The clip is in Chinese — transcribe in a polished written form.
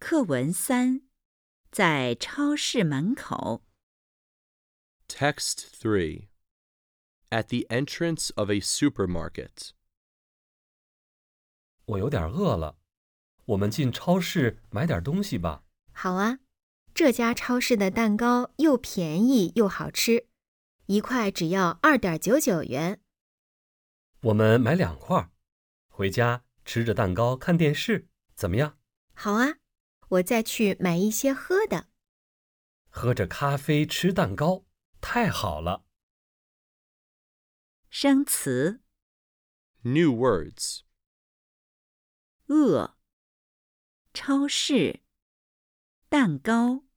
课文3，在超市门口。 Text 3. At the entrance of a supermarket. 我有点饿了，我们进超市买点东西吧。 好啊，这家超市的蛋糕又便宜又好吃，一块只要2.99元。 我们买2块，回家吃着蛋糕看电视，怎么样？ 好啊，我再去买一些喝的。 喝着咖啡吃蛋糕，太好了。 生词 New words. 饿、超市、蛋糕。